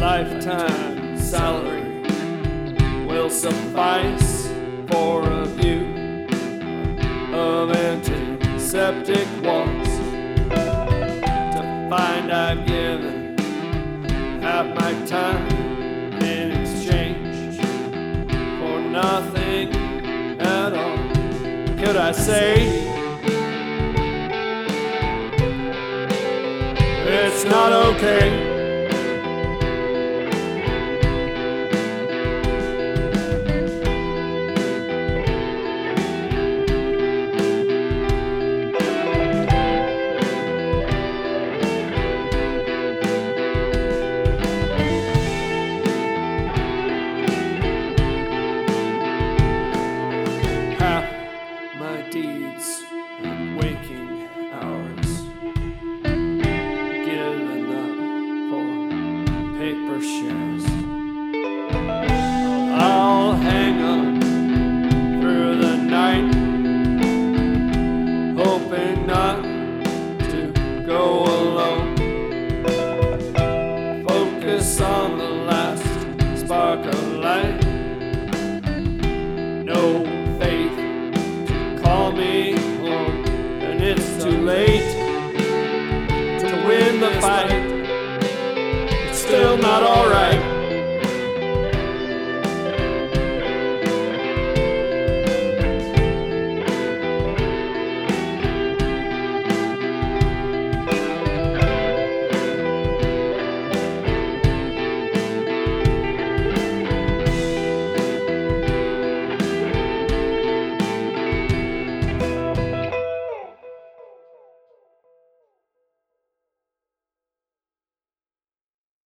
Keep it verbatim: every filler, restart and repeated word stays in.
lifetime salary will suffice for a view of antiseptic walls. To find I've given half my time in exchange for nothing at all. Could I say it's not okay?